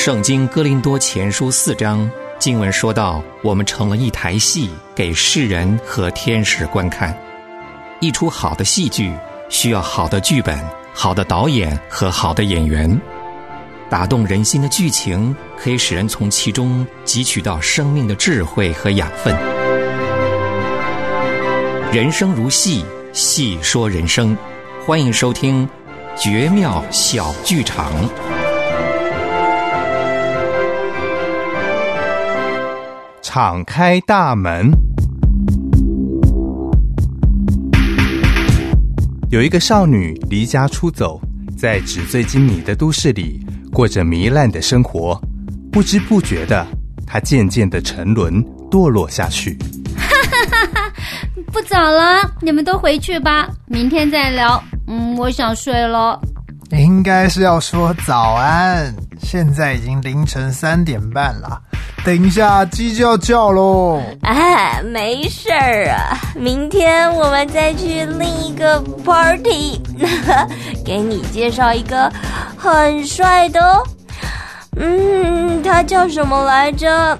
圣经哥林多前书4章经文说到，我们成了一台戏，给世人和天使观看。一出好的戏剧需要好的剧本、好的导演和好的演员。打动人心的剧情可以使人从其中汲取到生命的智慧和养分。人生如戏，戏说人生。欢迎收听绝妙小剧场。 敞开大门。有一个少女离家出走，在纸醉金迷的都市里过着糜烂的生活，不知不觉的，她渐渐的沉沦堕落下去。 不早了，你们都回去吧，明天再聊。我想睡了。 应该是要说早安，现在已经凌晨3点半了，等一下鸡就要叫咯。 没事儿啊，明天我们再去另一个 party 给你介绍一个很帅的他叫什么来着？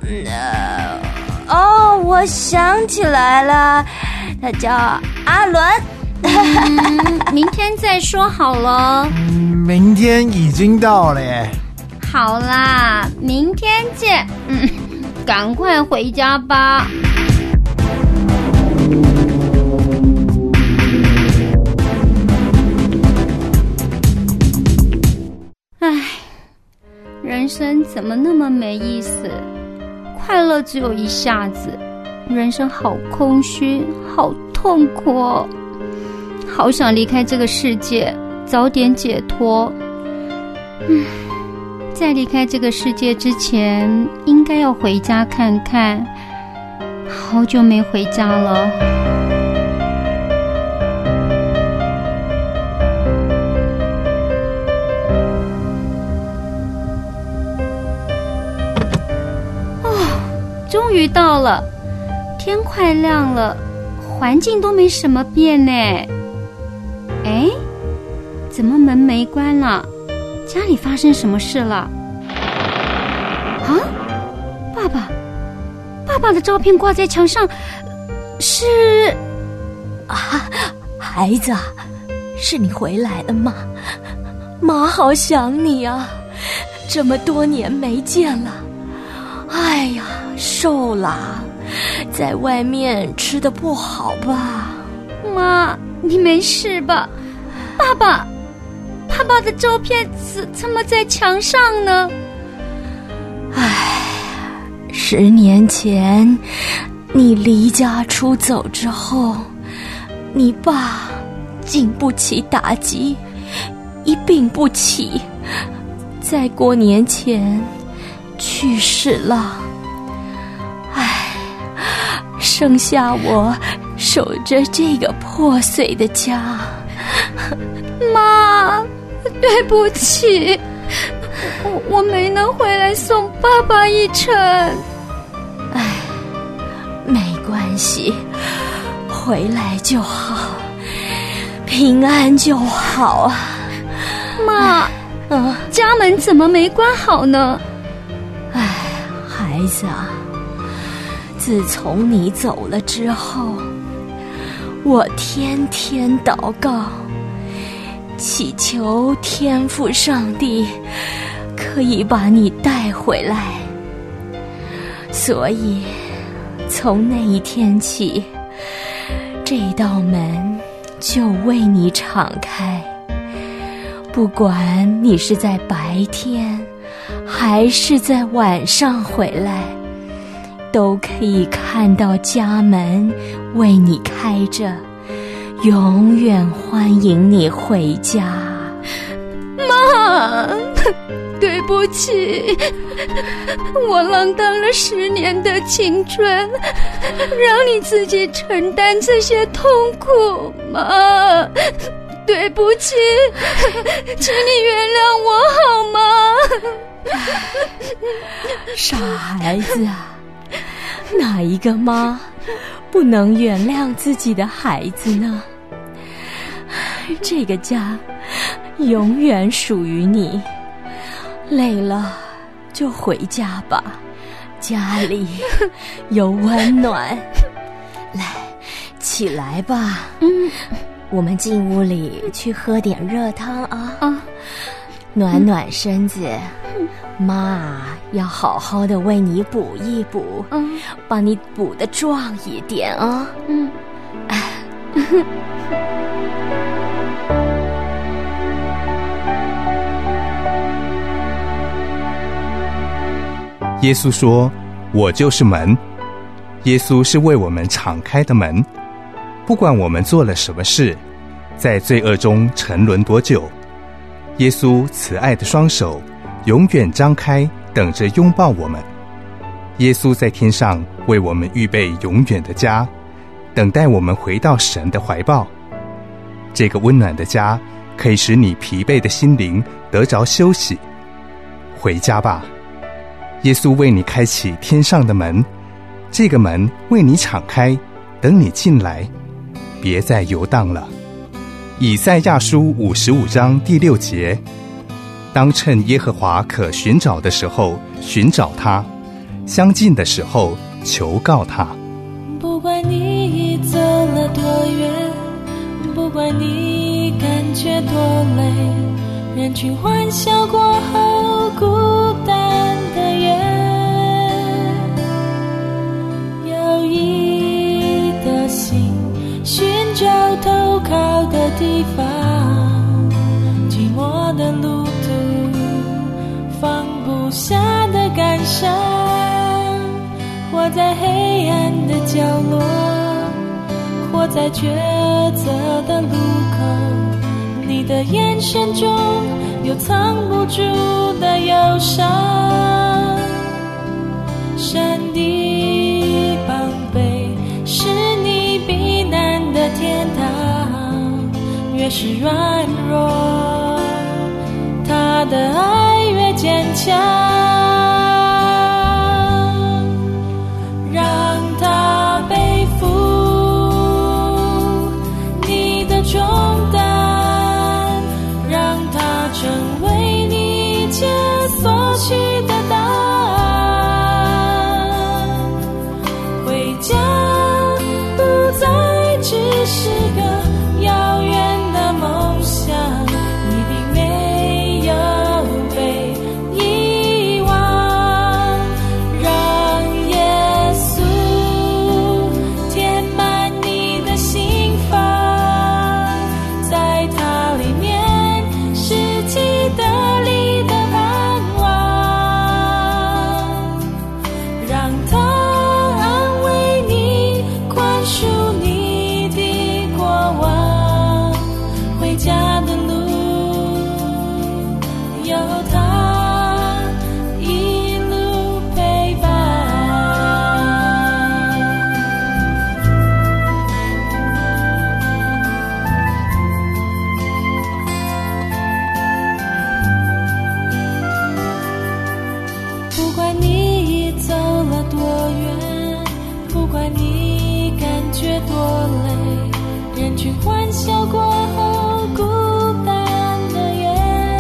我想起来了，他叫阿伦。 明天再说好了。 明天已经到了耶。 好啦，明天见。赶快回家吧。人生怎么那么没意思？快乐只有一下子，人生好空虚，好痛苦哦。好想离开这个世界，早点解脱。在离开这个世界之前，应该要回家看看，好久没回家了。终于到了，天快亮了，环境都没什么变呢。怎么门没关了？家里发生什么事了？爸爸的照片挂在墙上，是孩子啊，是你回来了吗？妈好想你啊，这么多年没见了。瘦了，在外面吃得不好吧？ 妈，你没事吧？爸爸的照片怎么在墙上呢 ？10年前你离家出走之后，你爸经不起打击，一病不起，在过年前去世了。剩下我守着这个破碎的家。 妈，对不起，我没能回来送爸爸一程。 没关系，回来就好，平安就好啊。 妈，家门怎么没关好呢？ 孩子啊，自从你走了之后，我天天祷告，祈求天父上帝可以把你带回来。所以从那一天起，这道门就为你敞开，不管你是在白天还是在晚上回来，都可以看到家门为你开着，永远欢迎你回家。 妈，对不起，我浪荡了10年的青春，让你自己承担这些痛苦。妈，对不起，请你原谅我好吗？ 傻孩子啊，哪一个妈不能原谅自己的孩子呢？这个家永远属于你，累了就回家吧，家里有温暖。来，起来吧。我们进屋里去喝点热汤啊，暖暖身子。妈要好好的为你补一补，帮你补得壮一点啊。 耶稣说：“我就是门。”耶稣是为我们敞开的门，不管我们做了什么事，在罪恶中沉沦多久，耶稣慈爱的双手永远张开，等着拥抱我们。耶稣在天上为我们预备永远的家，等待我们回到神的怀抱。这个温暖的家可以使你疲惫的心灵得着休息。回家吧，耶稣为你开启天上的门，这个门为你敞开，等你进来，别再游荡了。以赛亚书55章第6节，当趁耶和华可寻找的时候寻找他，相近的时候求告他。 不管你走了多远，不管你感觉多累，人群欢笑过后孤单的夜，有意的心寻找投靠的地方，寂寞的路途放不下的感伤，活在黑暗的角落，活在抉择的路口，你的眼神中有藏不住的忧伤。山的膀臂是你避难的天堂，越是软弱，他的爱越坚强。让他背负你的重担，让他成为你一切所需的答案。回家不再只是个遥远的梦想，你并没有被遗忘。让耶稣填满你的心房，在他里面是既得力的盼望。让他安慰你，宽恕你的过往，回家的路有他一路陪伴。不管你走了多远，不管你感觉多累，人群欢笑过后孤单的夜，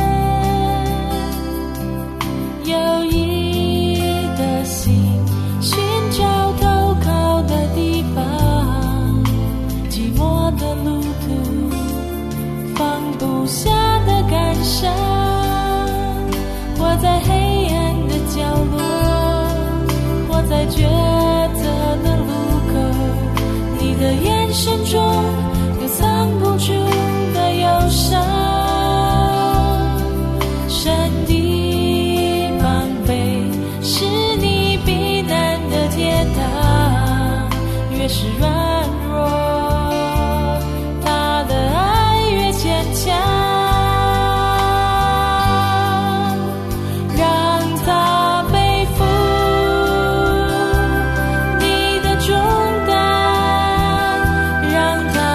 有意的心寻找投靠的地方，寂寞的路途放不下的感伤，活在黑暗的角落，活在抉择的路口，你的眼神中有藏不住的忧伤。山的膀臂是你避难的天堂，越是软弱，他的爱越坚强。让他背负你的重担，让他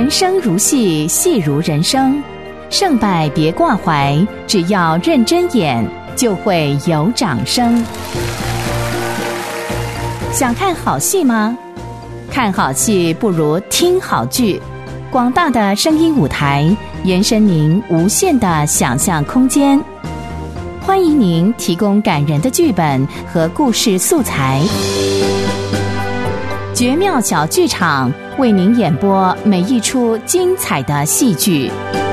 人生如戏，戏如人生。胜败别挂怀，只要认真演，就会有掌声。想看好戏吗？看好戏不如听好剧。广大的声音舞台，延伸您无限的想象空间。欢迎您提供感人的剧本和故事素材。绝妙小剧场为您演播每一出精彩的戏剧。